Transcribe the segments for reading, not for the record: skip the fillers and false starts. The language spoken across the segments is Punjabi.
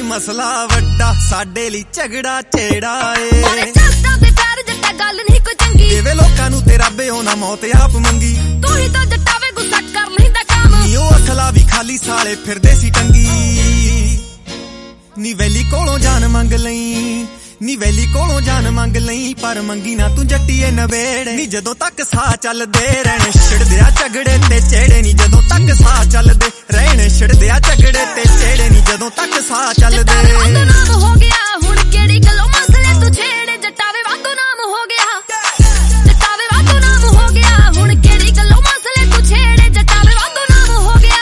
ਮਸਲਾ ਵੱਡਾ ਸਾਡੇ ਲਈ ਝਗੜਾ ਛੇੜਾ ਏ ਮਾਰੇ ਚਸਟਾਂ ਦੇ ਪੈਰ ਜੱਟਾ ਗੱਲ ਨਹੀਂ ਕੋਈ ਚੰਗੀ ਦੇਵੇ ਲੋਕਾਂ ਨੂੰ ਤੇਰਾ ਬੇਉਣਾ ਮੌਤ ਆਪ ਮੰਗੀ ਤੂੰ ਹੀ ਤਾਂ ਜੱਟਾ ਵੇ ਗੁੱਸਾ ਕਰ ਲੈਂਦਾ ਕੰਮ ਨੀ ਉਹ ਅਸਲਾ ਵੀ ਖਾਲੀ ਸਾਲੇ ਫਿਰਦੇ ਸੀ ਟੰਗੀ ਨੀ ਵੈਲੀ ਕੋਲੋਂ ਜਾਨ ਮੰਗ ਲਈ ਨੀ ਵੈਲੀ ਕੋਲੋਂ ਜਾਨ ਮੰਗ ਲਈ ਪਰ ਮੰਗੀ ਨਾ ਤੂੰ ਜੱਟੀਏ ਨਵੇੜੇ ਨੀ ਜਦੋਂ ਤੱਕ ਸਾਹ ਚੱਲਦੇ ਰਹਿਣੇ ਛਿੜਦਿਆ ਝਗੜੇ ਤੇ ਚੇੜੇ ਨੀ ਜਦੋਂ ਤੱਕ ਸਾਹ ਚੱਲਦੇ ਰਹਿਣੇ ਛਿੜਦਿਆ ਝਗੜੇ ਤੇ ਚੇੜੇ ਨੀ ਜਦੋਂ ਤੱਕ ਸਾਹ ਚੱਲਦੇ ਨਾਮ ਹੋ ਗਿਆ ਹੁਣ ਕਿਹੜੀ ਗੱਲੋਂ ਮਸਲੇ ਤੂੰ ਛੇੜੇ ਜੱਟਾ ਵੇ ਵਾਧੂ ਨਾਮ ਹੋ ਗਿਆ ਜੱਟਾ ਵੇ ਵਾਧੂ ਨਾਮ ਹੋ ਗਿਆ ਹੁਣ ਕਿਹੜੀ ਗੱਲੋਂ ਮਸਲੇ ਤੂੰ ਛੇੜੇ ਜੱਟਾ ਵੇ ਵਾਧੂ ਨਾਮ ਹੋ ਗਿਆ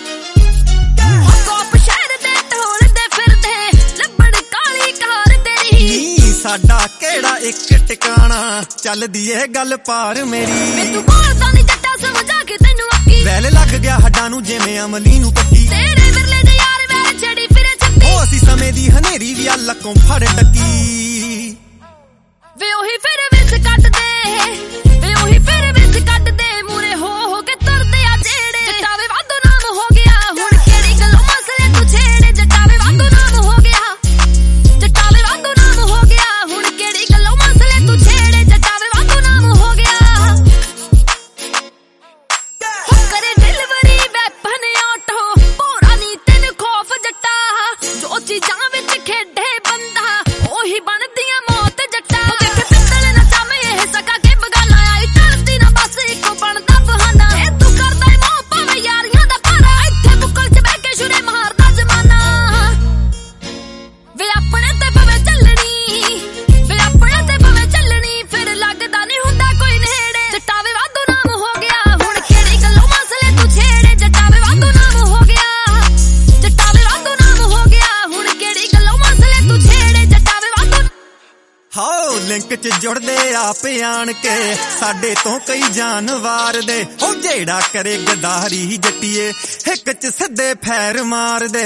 ਕੋਪ ਸ਼ਹਿਰ ਦੇ ਢੋਲਦੇ ਫਿਰਦੇ ਲੱਭਣ ਕਾਲੀ ਕਾਰ ਤੇਰੀ ਸਾਡਾ ਕਿਹੜਾ ਇੱਕ ਟਿਕਾਣਾ ਚੱਲਦੀ ਏ ਗੱਲ ਪਾਰ ਮੇਰੀ ਤੂੰ ਬੋਲਦਾ ਨਹੀਂ ਜੱਟਾ ਸਮਝਾ ਕੇ ਤੈਨੂੰ ਅੱਕੀ ਵੈਲ ਲੱਗ ਗਿਆ ਹੱਡਾਂ ਨੂੰ ਜਿਵੇਂ ਅਮਲੀ ਨੂੰ ਪੱਕੀ ਤੇਰੇ ਵਿਰਲੇ ਦੇ ਯਾਰ ਵੈਲ ਛੜੀ ਫਿਰੇ ਛੱਤੀ ਉਹ ਅਸੀਂ ਸਮੇਂ ਦੀ ਹਨੇਰੀ ਵੀ ਲੱਕੋਂ ਫੜ ਟੱਕੀ ਵੇ ਉਹੀ ਫਿਰ ਵਿੱਚ ਕੱਢਦੇ ਵੇ ਉਹੀ ਫਿਰ ਵਿੱਚ ਕੱਢਦੇ ਮੂਰੇ ਹੋ ਕੇ ਤੁਰਦੇ ਆ ਜਿਹੜੇ ਜੱਟਾ ਵੇ ਵਾਧੂ ਨਾਮ ਹੋ ਗਿਆ ਹੁਣ ਕਿਹੜੀ ਗੱਲੋਂ ਮਸਲੇ ਤੂੰ ਛੇੜੇ ਜੱਟਾ ਵੇ ਵਾਧੂ ਨਾਮ ਹੋ ਗਿਆ ਜੱਟਾ ਵੇ ਵਾਧੂ ਨਾਮ ਹੋ ਗਿਆ ਹੁਣ ਕਿਹੜੀ ਗੱਲੋਂ ਮਸਲੇ ਤੂੰ ਛੇੜੇ ਜੱਟਾ ਵੇ ਵਾਧੂ ਨਾਮ ਹੋ ਗਿਆ ਹੋ ਕਰੇ ਡਿਲੀਵਰੀ ਵੈਪਨ ਆਟੋ ਭੋਰਾ ਨੀ ਤੈਨੂੰ ਖੌਫ ਜੱਟਾ ਜੋ ਚੀਜ਼ਾਂ ਵਿੱਚ ਖੇਡੇ ਬੰਦਾ ਉਹੀ ਬਣਦੀਆਂ ਮੌਤ ਜੱਟਾ ਦੇਖ ਪਿੱਤਲ ਨਾ ਚਾਮੇ ਇਹ ਸਕਾ ਕੇ ਬਗਾਨਾ ਆਈ ਟਲਦੀ ਨਾ ਬਸ ਇੱਕੋ ਬਣਦਾ ਬਹਾਨਾ ਇਹ ਤੂੰ ਕਰਦਾ ਮੋਹ ਭਾਵੇਂ ਯਾਰੀਆਂ ਦਾ ਭਾਰਾ ਇੱਥੇ ਬੁੱਕਲ ਚ ਬਹਿ ਕੇ ਸ਼ੁਰੇ ਮਾਰਦਾ ਜ਼ਮਾਨਾ ਵੇ ਆਪਣੇ ਤੇ ਪਵੇ ਚੱਲਣੀ ਵੇ ਆਪਣੇ ਤੇ ਪਵੇ ਚੱਲਣੀ ਫਿਰ ਲੱਗਦਾ ਨਹੀਂ ਹੁੰਦਾ ਕੋਈ ਨੇੜੇ ਜੱਟਾ ਵੇ ਵਾਧੂ ਨਾਮ ਹੋ ਗਿਆ ਹੁਣ ਕਿਹੜੀ ਗੱਲੋਂ ਮਸਲੇ ਤੂੰ ਛੇੜੇ ਜੱਟਾ ਵੇ ਵਾਧੂ ਨਾਮ ਹੋ ਗਿਆ ਜੱਟਾ ਵੇ ਵਾਧੂ ਨਾਮ ਹੋ ਗਿਆ ਹੁਣ ਕਿਹੜੀ ਗੱਲੋਂ ਮਸਲੇ ਤੂੰ ਛੇੜੇ ਜੱਟਾ ਵੇ ਵਾਧੂ ਹਾਓ ਲਿੰਕ ਚ ਜੁੜਦੇ ਆਪ ਆਣ ਕੇ ਸਾਡੇ ਤੋਂ ਕਈ ਜਾਨਵਾਰ ਦੇ ਉਹ ਜਿਹੜਾ ਕਰੇ ਗਦਾਰੀ ਜੱਟੀਏ ਇੱਕ ਚ ਸਿੱਧੇ ਫੈਰ ਮਾਰਦੇ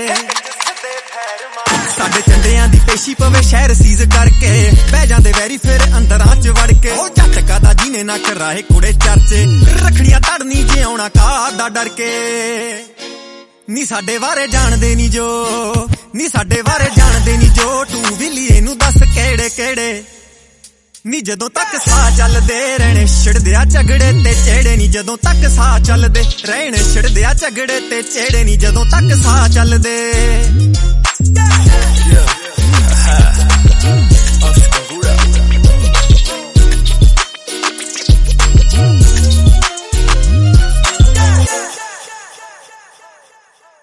ਸਾਡੇ ਚੰਡਿਆਂ ਦੀ ਪੇਸ਼ੀ ਪਵੇ ਸ਼ਹਿਰ ਸੀਜ਼ ਕਰਕੇ ਬਹਿ ਜਾਂਦੇ ਵੈਰੀ ਫਿਰ ਅੰਦਰਾਂ ਚ ਵੜ ਕੇ ਉਹ ਝਟਕਾ ਦਾ ਜਿਹਨੇ ਨਾ ਕਰਾਏ ਕੁੜੇ ਚਰਚੇ ਰੱਖੜੀਆਂ ਤੜਨੀ ਜੇ ਆਉਣਾ ਕਾਦਾ ਡਰ ਕੇ ਨੀ ਸਾਡੇ ਬਾਰੇ ਜਾਣਦੇ ਨੀ ਜੋ ਨੀ ਸਾਡੇ ਬਾਰੇ ਜਾਣਦੇ ਨੀ ਜੋ ਤੂੰ ਵਿਲੀਏ ਨੂੰ ਦੱਸ ਕਿਹੜੇ ਕਿਹੜੇ ਨੀ ਜਦੋਂ ਤੱਕ ਸਾਹ ਚੱਲਦੇ ਰਹਿਣੇ ਛਿੜਦਿਆ ਝਗੜੇ ਤੇ ਚੇੜੇ ਨੀ ਜਦੋਂ ਤੱਕ ਸਾਹ ਚੱਲਦੇ ਰਹਿਣੇ ਛਿੜਦਿਆ ਝਗੜੇ ਤੇ ਚੇੜੇ ਨੀ ਜਦੋਂ ਤੱਕ ਸਾਹ ਚੱਲਦੇ